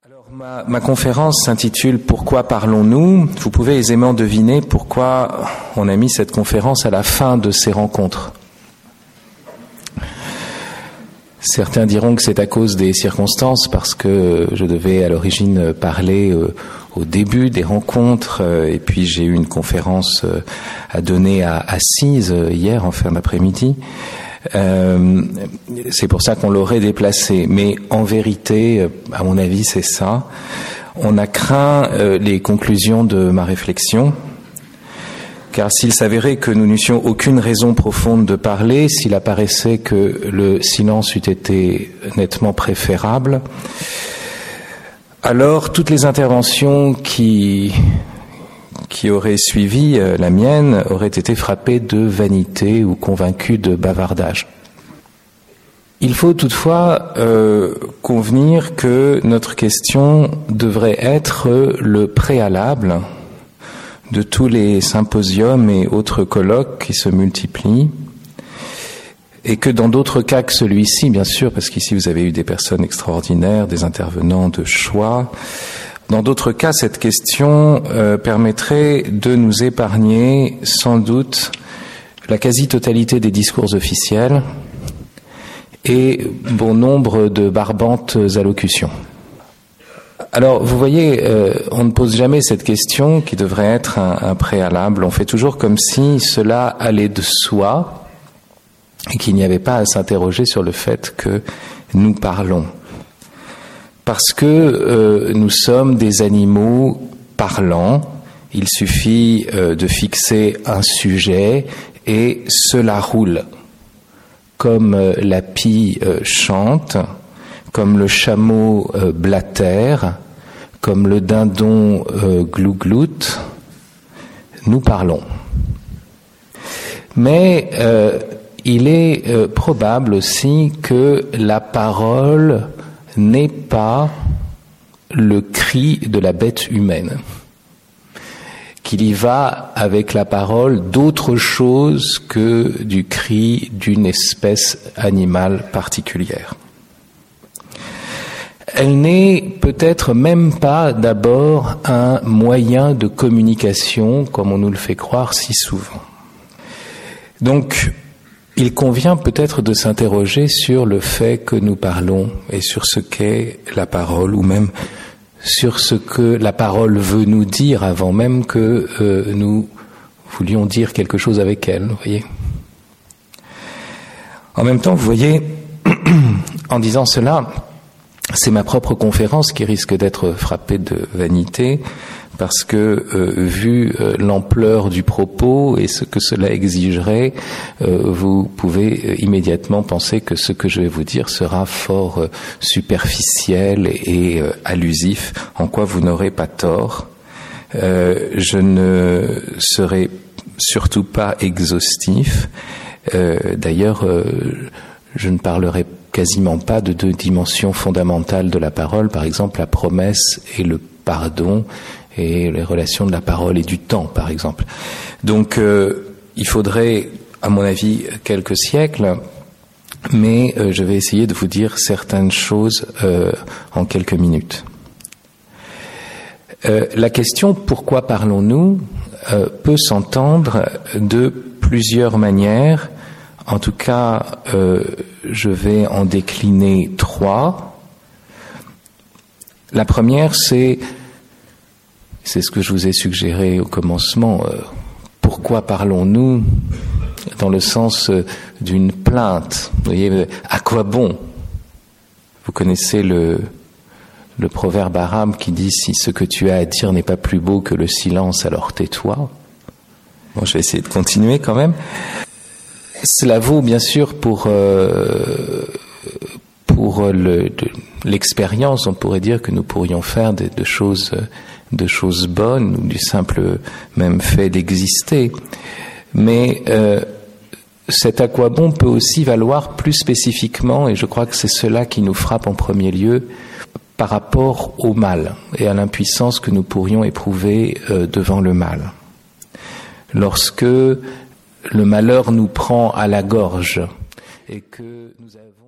Alors ma conférence s'intitule « Pourquoi parlons-nous ?» Vous pouvez aisément deviner pourquoi on a mis cette conférence à la fin de ces rencontres. Certains diront que c'est à cause des circonstances, parce que je devais à l'origine parler au début des rencontres, et puis j'ai eu une conférence à donner à Assise hier en fin d'après-midi. C'est pour ça qu'on l'aurait déplacé. Mais en vérité, à mon avis, c'est ça. On a craint les conclusions de ma réflexion, car s'il s'avérait que nous n'eussions aucune raison profonde de parler, s'il apparaissait que le silence eût été nettement préférable, alors toutes les interventions qui auraient suivi la mienne auraient été frappées de vanité ou convaincues de bavardage. Il faut toutefois convenir que notre question devrait être le préalable de tous les symposiums et autres colloques qui se multiplient, et que dans d'autres cas que celui-ci, bien sûr, parce qu'ici vous avez eu des personnes extraordinaires, des intervenants de choix, dans d'autres cas, cette question permettrait de nous épargner sans doute la quasi-totalité des discours officiels et bon nombre de barbantes allocutions. Alors, vous voyez, on ne pose jamais cette question qui devrait être un préalable. On fait toujours comme si cela allait de soi et qu'il n'y avait pas à s'interroger sur le fait que nous parlons. Parce que nous sommes des animaux parlants, il suffit de fixer un sujet et cela roule. Comme la pie chante, comme le chameau blatère, comme le dindon glougloute, nous parlons. Mais il est probable aussi que la parole n'est pas le cri de la bête humaine, qu'il y va avec la parole d'autre chose que du cri d'une espèce animale particulière. Elle n'est peut-être même pas d'abord un moyen de communication, comme on nous le fait croire si souvent. Donc, il convient peut-être de s'interroger sur le fait que nous parlons et sur ce qu'est la parole, ou même sur ce que la parole veut nous dire avant même que nous voulions dire quelque chose avec elle, vous voyez. En même temps, vous voyez, en disant cela, c'est ma propre conférence qui risque d'être frappée de vanité, parce que vu l'ampleur du propos et ce que cela exigerait, vous pouvez immédiatement penser que ce que je vais vous dire sera fort superficiel et allusif, en quoi vous n'aurez pas tort. Je ne serai surtout pas exhaustif. D'ailleurs, je ne parlerai quasiment pas de deux dimensions fondamentales de la parole, par exemple la promesse et le pardon, et les relations de la parole et du temps, par exemple. Donc, il faudrait, à mon avis, quelques siècles, mais je vais essayer de vous dire certaines choses en quelques minutes. La question « Pourquoi parlons-nous » peut s'entendre de plusieurs manières. En tout cas, je vais en décliner trois. La première, c'est ce que je vous ai suggéré au commencement. Pourquoi parlons-nous dans le sens d'une plainte? Vous voyez, à quoi bon? Vous connaissez le proverbe arabe qui dit « Si ce que tu as à dire n'est pas plus beau que le silence, alors tais-toi ». Bon, je vais essayer de continuer quand même. Cela vaut bien sûr pour l'expérience. On pourrait dire que nous pourrions faire de choses bonnes, ou du simple même fait d'exister. Mais cet à quoi bon peut aussi valoir plus spécifiquement, et je crois que c'est cela qui nous frappe en premier lieu, par rapport au mal et à l'impuissance que nous pourrions éprouver devant le mal. Lorsque le malheur nous prend à la gorge et que nous avons